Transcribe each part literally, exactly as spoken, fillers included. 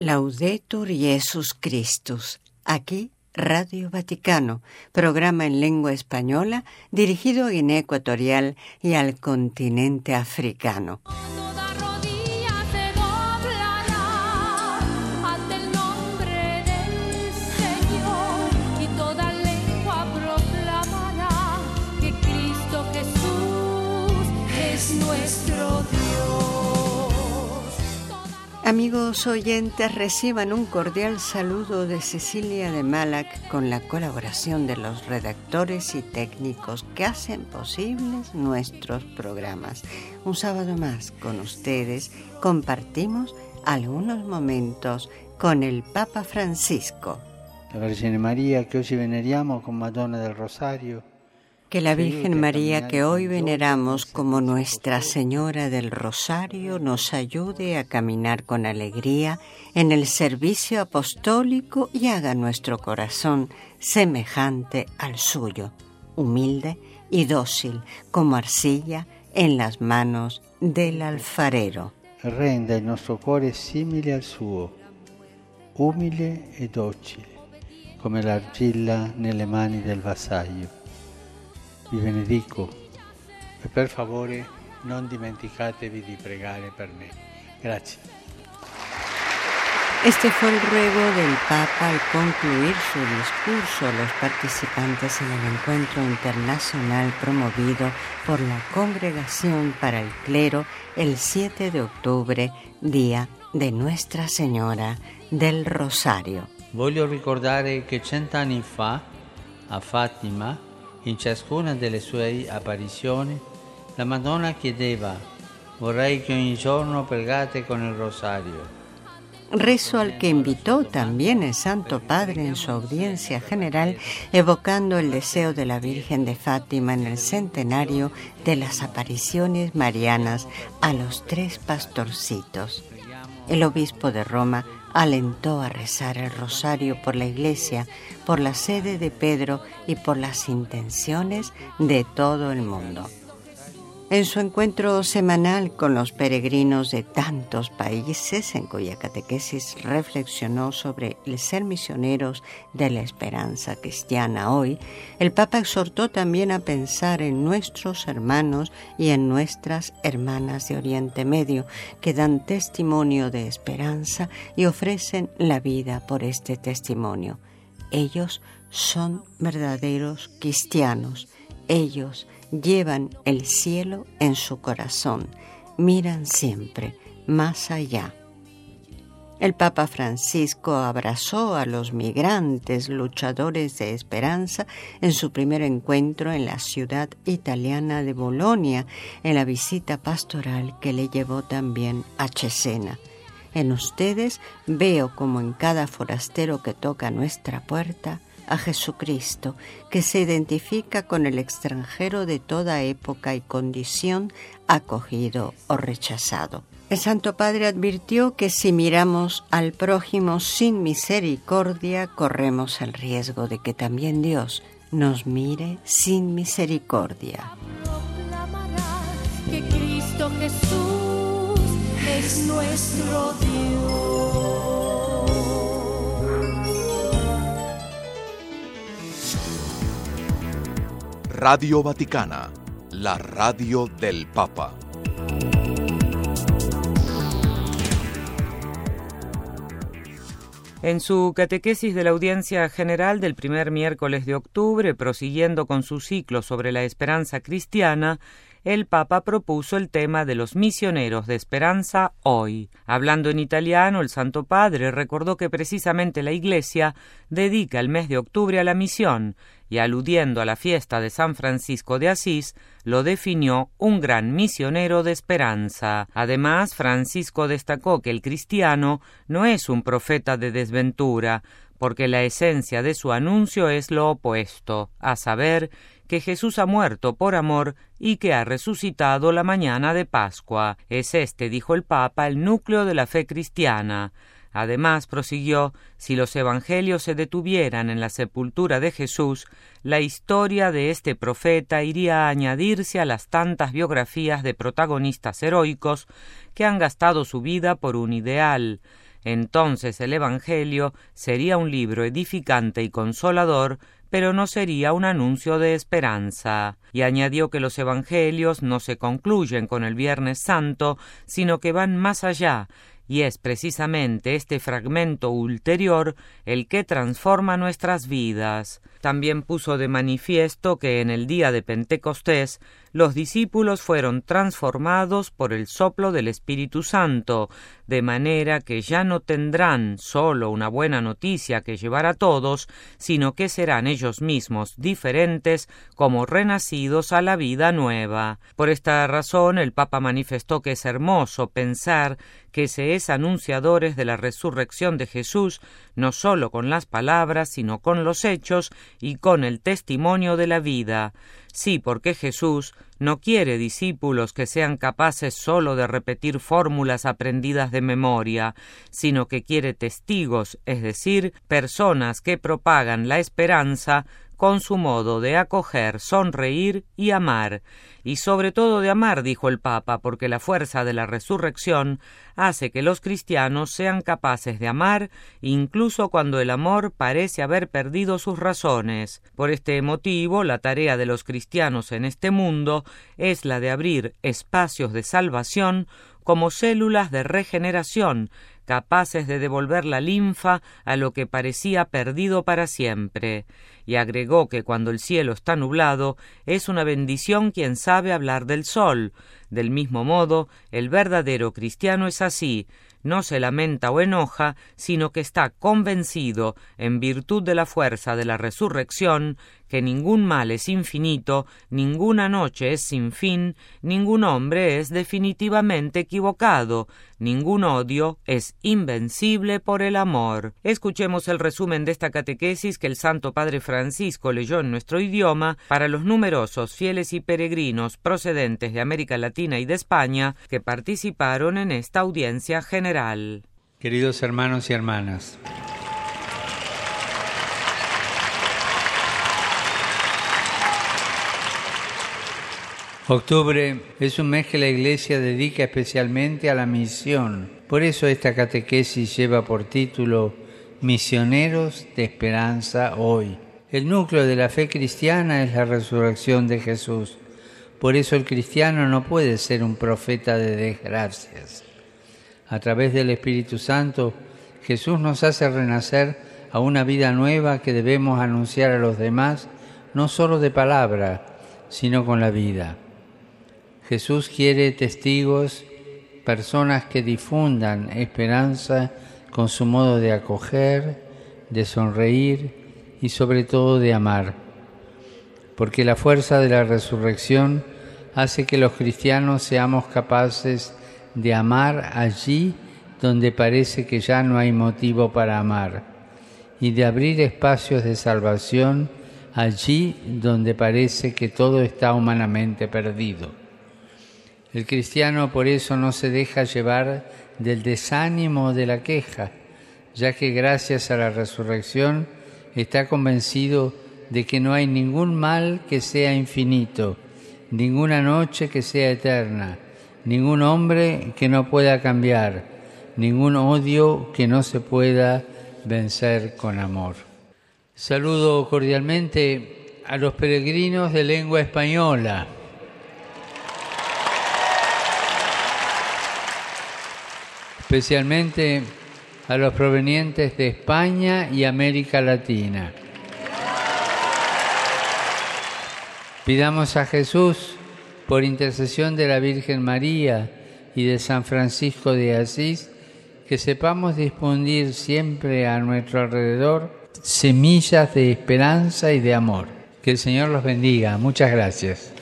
Laudetur Jesus Christus. Aquí Radio Vaticano, programa en lengua española dirigido a Guinea Ecuatorial y al continente africano. Amigos oyentes, reciban un cordial saludo de Cecilia de Malac con la colaboración de los redactores y técnicos que hacen posibles nuestros programas. Un sábado más con ustedes compartimos algunos momentos con el Papa Francisco. La Vergine María che oggi veneriamo con Madonna del Rosario. Que la Virgen María que hoy veneramos como Nuestra Señora del Rosario nos ayude a caminar con alegría en el servicio apostólico y haga nuestro corazón semejante al suyo, humilde y dócil como arcilla en las manos del alfarero. Renda il nostro cuore simile al suo, umile e docile, come l'argilla nelle mani del vassaio. Vi benedico e per favore non dimenticatevi di pregare per me. Grazie. Este fue el ruego del Papa al concluir su discurso a los participantes en el encuentro internacional promovido por la Congregación para el Clero el siete de octubre, Día de Nuestra Señora del Rosario. Voglio ricordare che cent'anni fa, a Fatima, in ciascuna delle sue apparizioni, la Madonna chiedeva: vorrei che ogni giorno pregate con il rosario. Rezo al que invitó también el Santo Padre en su audiencia general, evocando el deseo de la Virgen de Fátima en el centenario de las apariciones marianas a los tres pastorcitos. El obispo de Roma alentó a rezar el rosario por la Iglesia, por la sede de Pedro y por las intenciones de todo el mundo. En su encuentro semanal con los peregrinos de tantos países, en cuya catequesis reflexionó sobre el ser misioneros de la esperanza cristiana hoy, el Papa exhortó también a pensar en nuestros hermanos y en nuestras hermanas de Oriente Medio, que dan testimonio de esperanza y ofrecen la vida por este testimonio. Ellos son verdaderos cristianos. Ellos llevan el cielo en su corazón, miran siempre más allá. El Papa Francisco abrazó a los migrantes luchadores de esperanza en su primer encuentro en la ciudad italiana de Bolonia, en la visita pastoral que le llevó también a Cesena. En ustedes veo como en cada forastero que toca nuestra puerta a Jesucristo, que se identifica con el extranjero de toda época y condición, acogido o rechazado. El Santo Padre advirtió que si miramos al prójimo sin misericordia, corremos el riesgo de que también Dios nos mire sin misericordia. Que Cristo Jesús es nuestro Dios. Radio Vaticana, la radio del Papa. En su catequesis de la audiencia general del primer miércoles de octubre, prosiguiendo con su ciclo sobre la esperanza cristiana, el Papa propuso el tema de los misioneros de esperanza hoy. Hablando en italiano, el Santo Padre recordó que precisamente la Iglesia dedica el mes de octubre a la misión y, aludiendo a la fiesta de San Francisco de Asís, lo definió un gran misionero de esperanza. Además, Francisco destacó que el cristiano no es un profeta de desventura, porque la esencia de su anuncio es lo opuesto, a saber, que Jesús ha muerto por amor y que ha resucitado la mañana de Pascua. Es este, dijo el Papa, el núcleo de la fe cristiana. Además, prosiguió, si los evangelios se detuvieran en la sepultura de Jesús, la historia de este profeta iría a añadirse a las tantas biografías de protagonistas heroicos que han gastado su vida por un ideal. Entonces el Evangelio sería un libro edificante y consolador, pero no sería un anuncio de esperanza. Y añadió que los Evangelios no se concluyen con el Viernes Santo, sino que van más allá, y es precisamente este fragmento ulterior el que transforma nuestras vidas. También puso de manifiesto que en el día de Pentecostés los discípulos fueron transformados por el soplo del Espíritu Santo, de manera que ya no tendrán solo una buena noticia que llevar a todos, sino que serán ellos mismos diferentes como renacidos a la vida nueva. Por esta razón el Papa manifestó que es hermoso pensar que se es anunciadores de la resurrección de Jesús, no solo con las palabras, sino con los hechos y con el testimonio de la vida. Sí, porque Jesús no quiere discípulos que sean capaces solo de repetir fórmulas aprendidas de memoria, sino que quiere testigos, es decir, personas que propagan la esperanza con su modo de acoger, sonreír y amar. Y sobre todo de amar, dijo el Papa, porque la fuerza de la resurrección hace que los cristianos sean capaces de amar, incluso cuando el amor parece haber perdido sus razones. Por este motivo, la tarea de los cristianos en este mundo es la de abrir espacios de salvación como células de regeneración, capaces de devolver la linfa a lo que parecía perdido para siempre. Y agregó que cuando el cielo está nublado, es una bendición quien sabe hablar del sol. Del mismo modo, el verdadero cristiano es así, no se lamenta o enoja, sino que está convencido, en virtud de la fuerza de la resurrección, que ningún mal es infinito, ninguna noche es sin fin, ningún hombre es definitivamente equivocado, ningún odio es invencible por el amor. Escuchemos el resumen de esta catequesis que el Santo Padre Francisco leyó en nuestro idioma para los numerosos fieles y peregrinos procedentes de América Latina y de España que participaron en esta audiencia general. Queridos hermanos y hermanas, octubre es un mes que la Iglesia dedica especialmente a la misión. Por eso esta catequesis lleva por título Misioneros de Esperanza Hoy. El núcleo de la fe cristiana es la resurrección de Jesús. Por eso el cristiano no puede ser un profeta de desgracias. A través del Espíritu Santo, Jesús nos hace renacer a una vida nueva que debemos anunciar a los demás, no solo de palabra, sino con la vida. Jesús quiere testigos, personas que difundan esperanza con su modo de acoger, de sonreír y sobre todo de amar. Porque la fuerza de la resurrección hace que los cristianos seamos capaces de amar allí donde parece que ya no hay motivo para amar y de abrir espacios de salvación allí donde parece que todo está humanamente perdido. El cristiano por eso no se deja llevar del desánimo o de la queja, ya que gracias a la resurrección está convencido de que no hay ningún mal que sea infinito, ninguna noche que sea eterna, ningún hombre que no pueda cambiar, ningún odio que no se pueda vencer con amor. Saludo cordialmente a los peregrinos de lengua española. Especialmente a los provenientes de España y América Latina. Pidamos a Jesús, por intercesión de la Virgen María y de San Francisco de Asís, que sepamos difundir siempre a nuestro alrededor semillas de esperanza y de amor. Que el Señor los bendiga. Muchas gracias.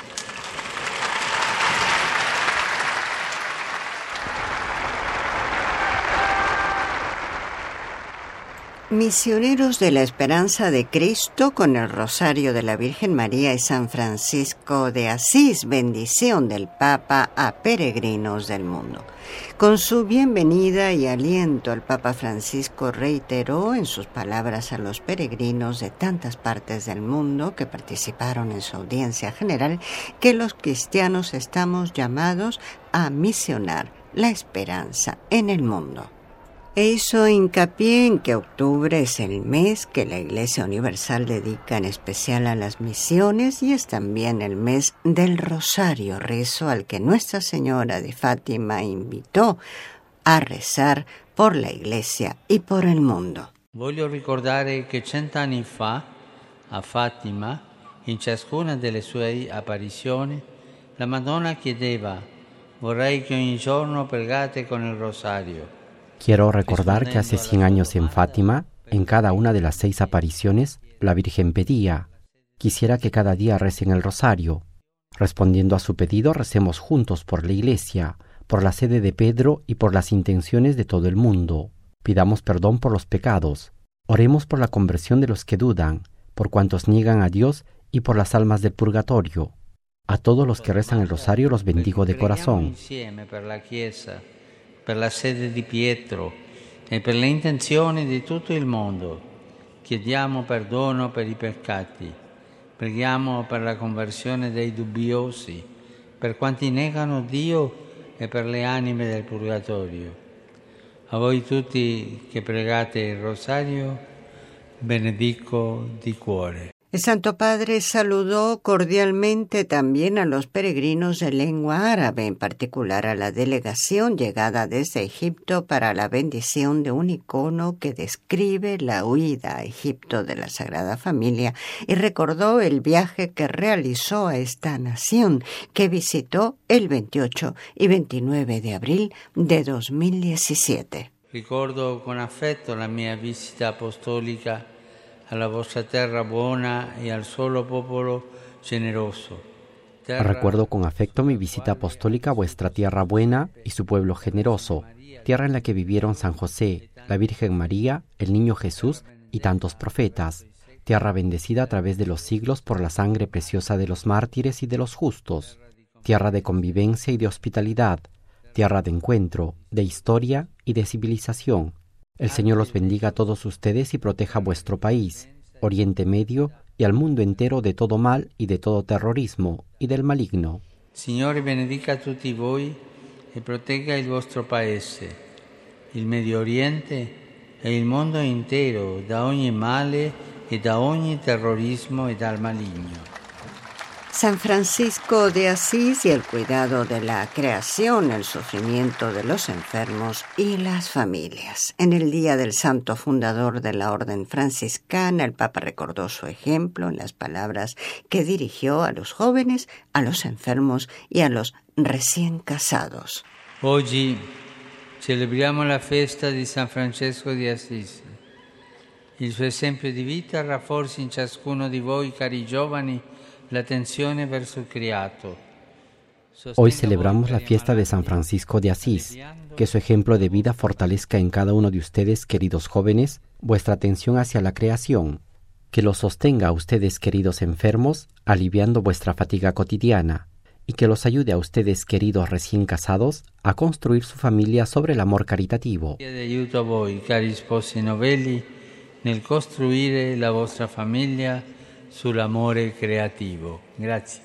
Misioneros de la Esperanza de Cristo con el Rosario de la Virgen María y San Francisco de Asís, bendición del Papa a peregrinos del mundo. Con su bienvenida y aliento, el Papa Francisco reiteró en sus palabras a los peregrinos de tantas partes del mundo que participaron en su audiencia general que los cristianos estamos llamados a misionar la esperanza en el mundo. E hizo hincapié en que octubre es el mes que la Iglesia Universal dedica en especial a las misiones y es también el mes del Rosario, rezo al que Nuestra Señora de Fátima invitó a rezar por la Iglesia y por el mundo. Voglio ricordare che cent'anni fa, a Fatima, in ciascuna delle sue apparizioni, la Madonna chiedeva: vorrei che ogni giorno pregate con il rosario. Quiero recordar que hace cien años en Fátima, en cada una de las seis apariciones, la Virgen pedía: quisiera que cada día recen el rosario. Respondiendo a su pedido, recemos juntos por la Iglesia, por la sede de Pedro y por las intenciones de todo el mundo. Pidamos perdón por los pecados. Oremos por la conversión de los que dudan, por cuantos niegan a Dios y por las almas del purgatorio. A todos los que rezan el rosario los bendigo de corazón. Per la sede di Pietro e per le intenzioni di tutto il mondo. Chiediamo perdono per i peccati. Preghiamo per la conversione dei dubbiosi, per quanti negano Dio e per le anime del purgatorio. A voi tutti che pregate il rosario, benedico di cuore. El Santo Padre saludó cordialmente también a los peregrinos de lengua árabe, en particular a la delegación llegada desde Egipto para la bendición de un icono que describe la huida a Egipto de la Sagrada Familia y recordó el viaje que realizó a esta nación, que visitó el veintiocho y veintinueve de abril de dos mil diecisiete. Ricordo con affetto la mia visita apostolica alla vostra terra buona e al solo popolo generoso. Terra... Recuerdo con afecto mi visita apostólica a vuestra tierra buena y su pueblo generoso, tierra en la que vivieron San José, la Virgen María, el Niño Jesús y tantos profetas, tierra bendecida a través de los siglos por la sangre preciosa de los mártires y de los justos, tierra de convivencia y de hospitalidad, tierra de encuentro, de historia y de civilización. El Señor los bendiga a todos ustedes y proteja vuestro país, Oriente Medio y al mundo entero de todo mal y de todo terrorismo y del maligno. Signore benedica a tutti voi e protegga il vostro paese, il Medio Oriente e il mondo intero da ogni male e da ogni terrorismo e dal maligno. San Francisco de Asís y el cuidado de la creación, el sufrimiento de los enfermos y las familias. En el día del santo fundador de la Orden Franciscana, el Papa recordó su ejemplo en las palabras que dirigió a los jóvenes, a los enfermos y a los recién casados. Oggi celebriamo la festa di San Francesco di Assisi. Il suo esempio di vita rafforzi in ciascuno di voi, cari giovani, la tensione verso il creato. Hoy celebramos la fiesta de San Francisco de Asís. Que su ejemplo de vida fortalezca en cada uno de ustedes, queridos jóvenes, vuestra atención hacia la creación. Que los sostenga a ustedes, queridos enfermos, aliviando vuestra fatiga cotidiana. Y que los ayude a ustedes, queridos recién casados, a construir su familia sobre el amor caritativo. Chiede aiuto a voi, cari sposi novelli, nel costruire la vostra famiglia sull'amore creativo. Grazie.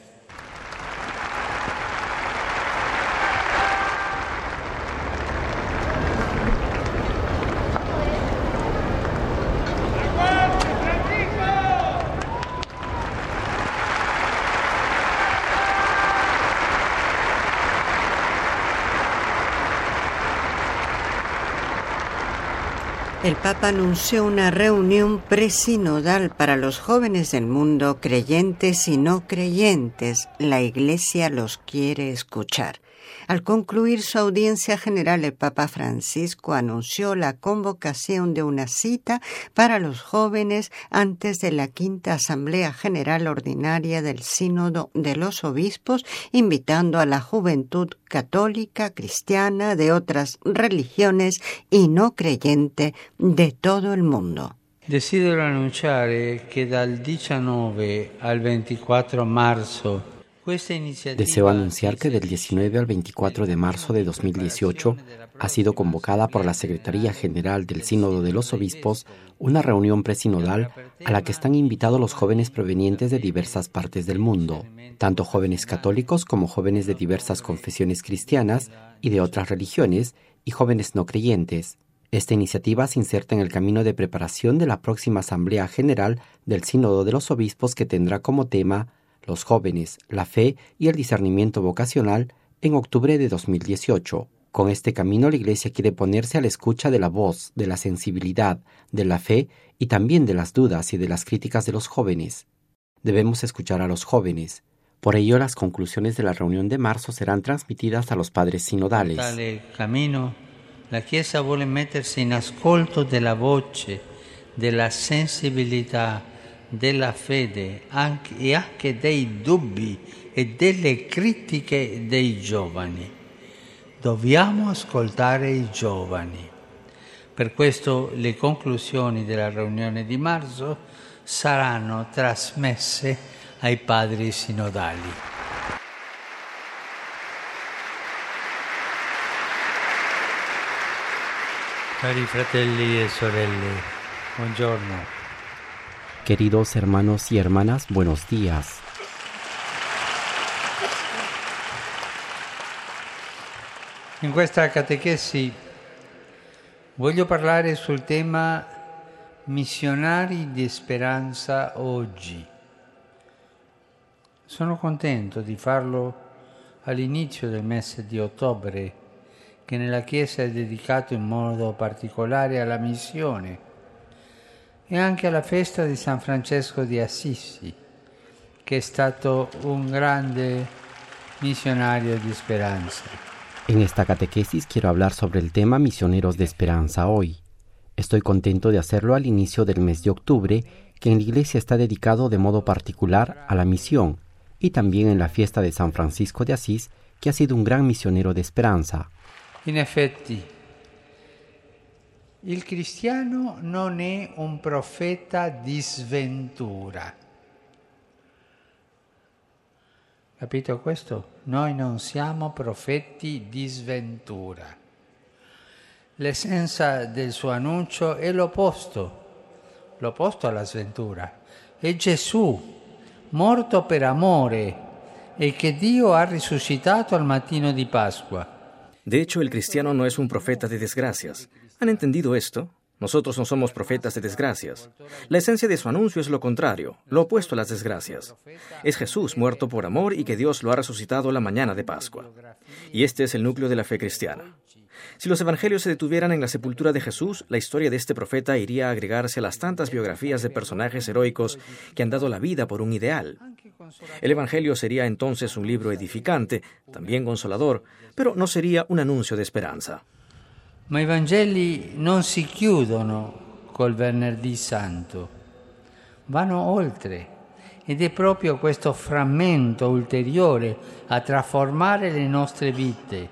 El Papa anunció una reunión presinodal para los jóvenes del mundo, creyentes y no creyentes. La Iglesia los quiere escuchar. Al concluir su audiencia general, el Papa Francisco anunció la convocación de una cita para los jóvenes antes de la quinta Asamblea General Ordinaria del Sínodo de los Obispos, invitando a la juventud católica, cristiana, de otras religiones y no creyente de todo el mundo. Desidero annunciare che dal diciannove al ventiquattro marzo Deseo anunciar que del diecinueve al veinticuatro de marzo de dos mil dieciocho ha sido convocada por la Secretaría General del Sínodo de los Obispos una reunión presinodal a la que están invitados los jóvenes provenientes de diversas partes del mundo, tanto jóvenes católicos como jóvenes de diversas confesiones cristianas y de otras religiones y jóvenes no creyentes. Esta iniciativa se inserta en el camino de preparación de la próxima Asamblea General del Sínodo de los Obispos, que tendrá como tema los jóvenes, la fe y el discernimiento vocacional en octubre de dos mil dieciocho. Con este camino la Iglesia quiere ponerse a la escucha de la voz, de la sensibilidad, de la fe y también de las dudas y de las críticas de los jóvenes. Debemos escuchar a los jóvenes. Por ello, las conclusiones de la reunión de marzo serán transmitidas a los padres sinodales. Tale camino, la Chiesa vuole mettersi in ascolto della voce, della sensibilità, della fede anche, e anche dei dubbi e delle critiche dei giovani. Dobbiamo ascoltare i giovani. Per questo le conclusioni della riunione di marzo saranno trasmesse ai padri sinodali. Cari fratelli e sorelle, buongiorno. Queridos hermanos y hermanas, buenos días. In questa catechesi voglio parlare sul tema missionari di speranza oggi. Sono contento di farlo all'inizio del mese di ottobre, che nella Chiesa è dedicato in modo particolare alla missione e anche alla festa di San Francesco di Assisi, che è stato un grande missionario di speranza. En esta catequesis quiero hablar sobre el tema Misioneros de Esperanza hoy. Estoy contento de hacerlo al inicio del mes de octubre, que en la Iglesia está dedicado de modo particular a la misión, y también en la fiesta de San Francisco de Asís, que ha sido un gran misionero de esperanza. In effetti, il cristiano non è un profeta di sventura. Capito questo? Noi non siamo profeti di sventura. L'essenza del suo annuncio è l'opposto, l'opposto alla sventura. È Gesù, morto per amore e che Dio ha risuscitato al mattino di Pasqua. De hecho, el cristiano no es un profeta de desgracias. ¿Han entendido esto? Nosotros no somos profetas de desgracias. La esencia de su anuncio es lo contrario, lo opuesto a las desgracias. Es Jesús muerto por amor y que Dios lo ha resucitado la mañana de Pascua. Y este es el núcleo de la fe cristiana. Si los evangelios se detuvieran en la sepultura de Jesús, la historia de este profeta iría a agregarse a las tantas biografías de personajes heroicos que han dado la vida por un ideal. El evangelio sería entonces un libro edificante, también consolador, pero no sería un anuncio de esperanza. Ma i Vangeli non si chiudono col Venerdì Santo, vanno oltre, ed è proprio questo frammento ulteriore a trasformare le nostre vite.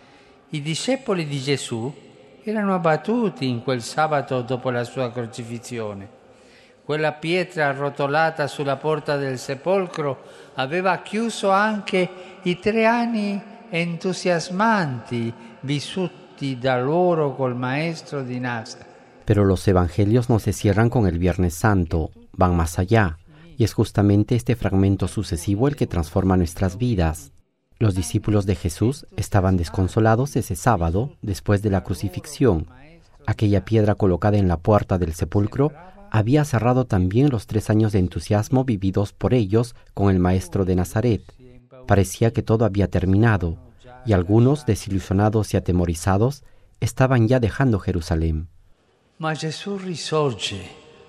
I discepoli di Gesù erano abbattuti in quel sabato dopo la sua crocifissione. Quella pietra arrotolata sulla porta del sepolcro aveva chiuso anche i tre anni entusiasmanti vissuti da loro col maestro di Nazaret. Pero los evangelios no se cierran con el Viernes Santo, van más allá, y es justamente este fragmento sucesivo el que transforma nuestras vidas. Los discípulos de Jesús estaban desconsolados ese sábado después de la crucifixión. Aquella piedra colocada en la puerta del sepulcro había cerrado también los tres años de entusiasmo vividos por ellos con el maestro de Nazaret. Parecía que todo había terminado, y algunos, desilusionados y atemorizados, estaban ya dejando Jerusalén. Ma Gesù risorge.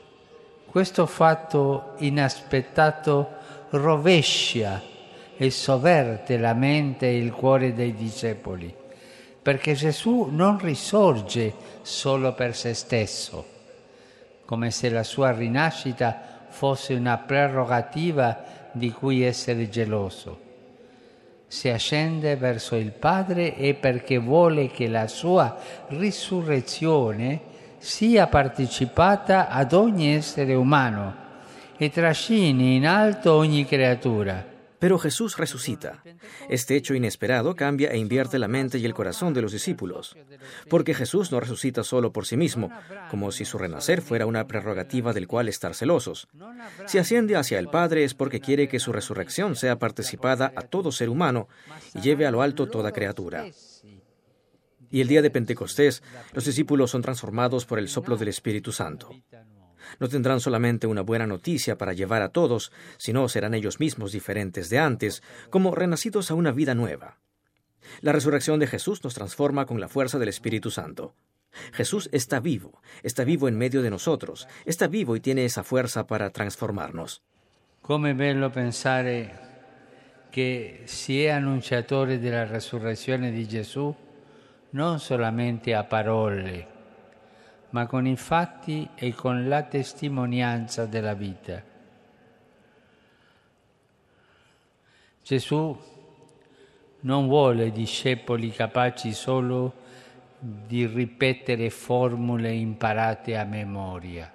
Questo fatto inaspettato rovescia e sovverte la mente e il cuore dei discepoli, perché Gesù non risorge solo per se stesso, come se la sua rinascita fosse una prerogativa di cui essere geloso. Se ascende verso il Padre è perché vuole che la sua risurrezione sia partecipata ad ogni essere umano e trascini in alto ogni creatura. Pero Jesús resucita. Este hecho inesperado cambia e invierte la mente y el corazón de los discípulos. Porque Jesús no resucita solo por sí mismo, como si su renacer fuera una prerrogativa del cual estar celosos. Si asciende hacia el Padre es porque quiere que su resurrección sea participada a todo ser humano y lleve a lo alto toda criatura. Y el día de Pentecostés, los discípulos son transformados por el soplo del Espíritu Santo. No tendrán solamente una buena noticia para llevar a todos, sino serán ellos mismos diferentes de antes, como renacidos a una vida nueva. La resurrección de Jesús nos transforma con la fuerza del Espíritu Santo. Jesús está vivo, está vivo en medio de nosotros, está vivo y tiene esa fuerza para transformarnos. Come bello pensare che si è annunciatore della resurrezione di Gesù non solamente a parole, ma con i fatti e con la testimonianza della vita. Gesù non vuole discepoli capaci solo di ripetere formule imparate a memoria.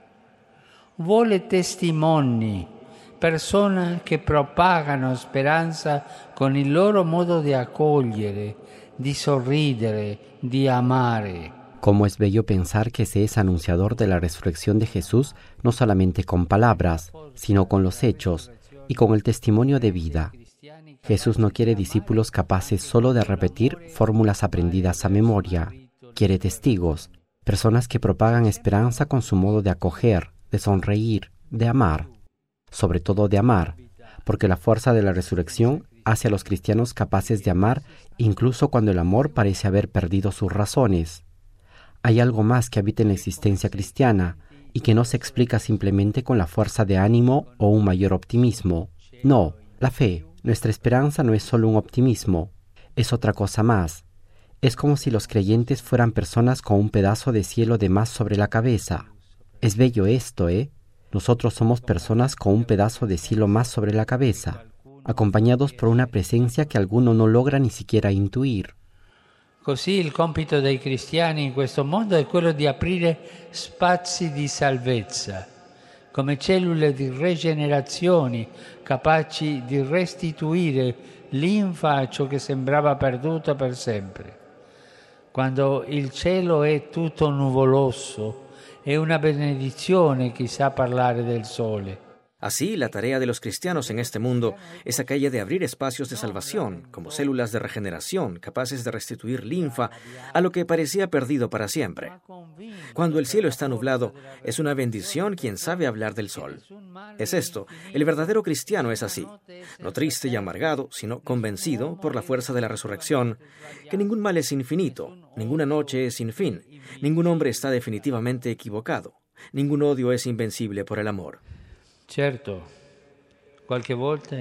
Vuole testimoni, persone che propagano speranza con il loro modo di accogliere, di sorridere, di amare. Cómo es bello pensar que se es anunciador de la resurrección de Jesús no solamente con palabras, sino con los hechos y con el testimonio de vida. Jesús no quiere discípulos capaces solo de repetir fórmulas aprendidas a memoria. Quiere testigos, personas que propagan esperanza con su modo de acoger, de sonreír, de amar. Sobre todo de amar, porque la fuerza de la resurrección hace a los cristianos capaces de amar incluso cuando el amor parece haber perdido sus razones. Hay algo más que habita en la existencia cristiana y que no se explica simplemente con la fuerza de ánimo o un mayor optimismo. No, la fe, nuestra esperanza no es solo un optimismo, es otra cosa más. Es como si los creyentes fueran personas con un pedazo de cielo de más sobre la cabeza. Es bello esto, ¿eh? Nosotros somos personas con un pedazo de cielo más sobre la cabeza, acompañados por una presencia que alguno no logra ni siquiera intuir. Così il compito dei cristiani in questo mondo è quello di aprire spazi di salvezza, come cellule di rigenerazione capaci di restituire linfa a ciò che sembrava perduto per sempre. Quando il cielo è tutto nuvoloso, è una benedizione chi sa parlare del sole. Así, la tarea de los cristianos en este mundo es aquella de abrir espacios de salvación, como células de regeneración, capaces de restituir linfa a lo que parecía perdido para siempre. Cuando el cielo está nublado, es una bendición quien sabe hablar del sol. Es esto, el verdadero cristiano es así, no triste y amargado, sino convencido por la fuerza de la resurrección, que ningún mal es infinito, ninguna noche es sin fin, ningún hombre está definitivamente equivocado, ningún odio es invencible por el amor. Certo, qualche volta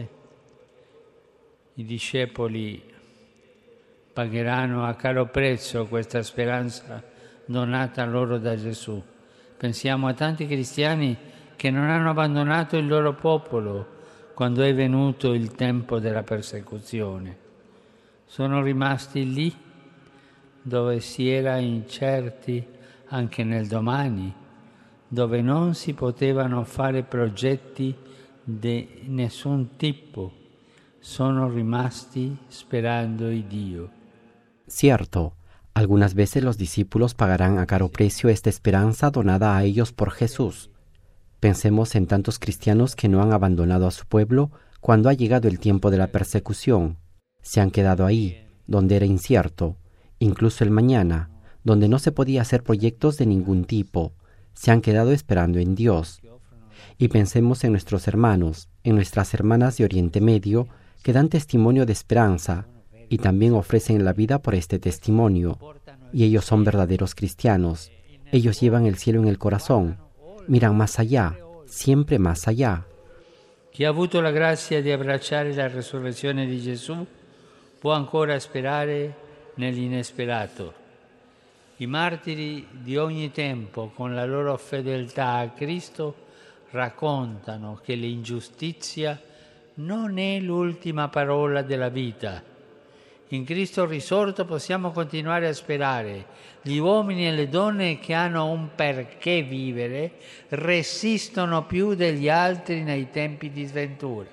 i discepoli pagheranno a caro prezzo questa speranza donata loro da Gesù. Pensiamo a tanti cristiani che non hanno abbandonato il loro popolo quando è venuto il tempo della persecuzione. Sono rimasti lì dove si era incerti anche nel domani, dove non si potevano fare progetti di nessun tipo, sono rimasti sperando in Dio. Cierto, algunas veces los discípulos pagarán a caro precio esta esperanza donada a ellos por Jesús. Pensemos en tantos cristianos que no han abandonado a su pueblo cuando ha llegado el tiempo de la persecución. Se han quedado ahí, donde era incierto, incluso el mañana, donde no se podía hacer proyectos de ningún tipo. Se han quedado esperando en Dios. Y pensemos en nuestros hermanos, en nuestras hermanas de Oriente Medio, que dan testimonio de esperanza y también ofrecen la vida por este testimonio. Y ellos son verdaderos cristianos. Ellos llevan el cielo en el corazón. Miran más allá, siempre más allá. Chi ha avuto la grazia di abbracciare la resurrezione di Gesù può ancora sperare nell'inesperato. I martiri di ogni tempo, con la loro fedeltà a Cristo, raccontano che l'ingiustizia non è l'ultima parola della vita. In Cristo risorto possiamo continuare a sperare. Gli uomini e le donne che hanno un perché vivere resistono più degli altri nei tempi di sventura.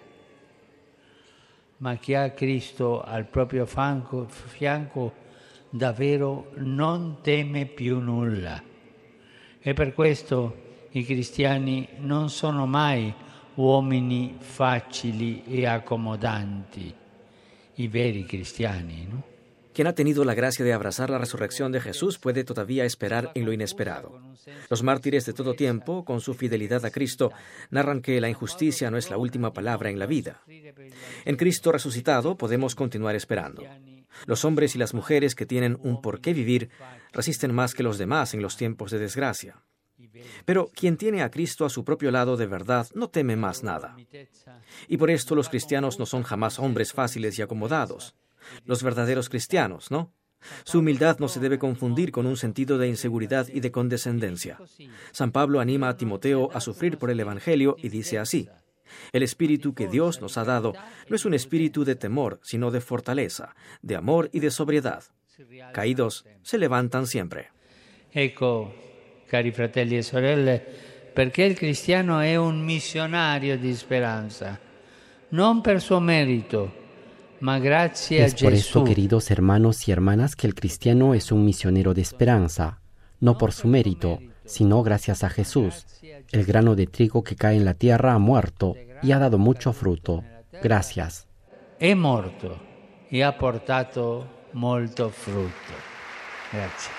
Ma chi ha Cristo al proprio fianco, fianco davvero non teme più nulla. E per questo i cristiani non sono mai uomini facili e accomodanti, i veri cristiani, no? Quien ha tenido la gracia de abrazar la resurrección de Jesús puede todavía esperar en lo inesperado. Los mártires de todo tiempo, con su fidelidad a Cristo, narran que la injusticia no es la última palabra en la vida. En Cristo resucitado podemos continuar esperando. Los hombres y las mujeres que tienen un por qué vivir resisten más que los demás en los tiempos de desgracia. Pero quien tiene a Cristo a su propio lado de verdad no teme más nada. Y por esto los cristianos no son jamás hombres fáciles y acomodados. Los verdaderos cristianos, ¿no? Su humildad no se debe confundir con un sentido de inseguridad y de condescendencia. San Pablo anima a Timoteo a sufrir por el Evangelio y dice así: el espíritu que Dios nos ha dado no es un espíritu de temor, sino de fortaleza, de amor y de sobriedad. Caídos se levantan siempre. Ecco, cari fratelli e sorelle, perché il cristiano è un missionario di speranza, non per suo merito, ma grazie a Es por eso, Gesù. queridos hermanos y hermanas, que el cristiano es un misionero de esperanza, no por su mérito, sino gracias a Jesús. El grano de trigo que cae en la tierra ha muerto y ha dado mucho fruto. Gracias. È morto e ha portato molto frutto. Grazie.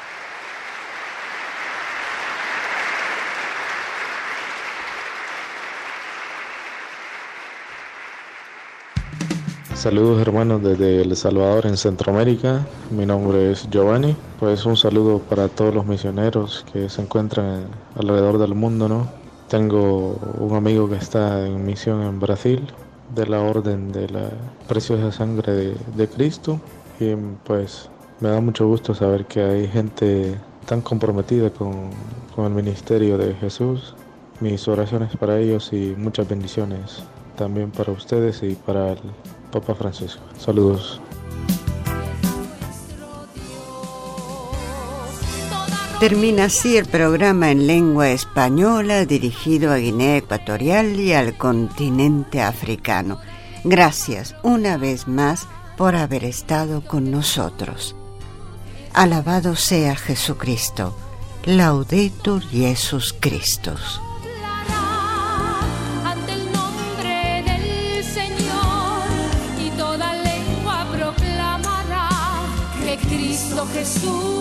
Saludos hermanos desde El Salvador en Centroamérica, mi nombre es Giovanni, pues un saludo para todos los misioneros que se encuentran alrededor del mundo, ¿no? Tengo un amigo que está en misión en Brasil, de la Orden de la Preciosa Sangre de, de Cristo, y pues me da mucho gusto saber que hay gente tan comprometida con, con el ministerio de Jesús. Mis oraciones para ellos y muchas bendiciones también para ustedes y para el Papa Francisco. Saludos. Termina así el programa en lengua española dirigido a Guinea Ecuatorial y al continente africano. Gracias una vez más por haber estado con nosotros. Alabado sea Jesucristo. Laudetur Jesus Christus. Ante el nombre del Señor y toda lengua proclamará que Cristo Jesús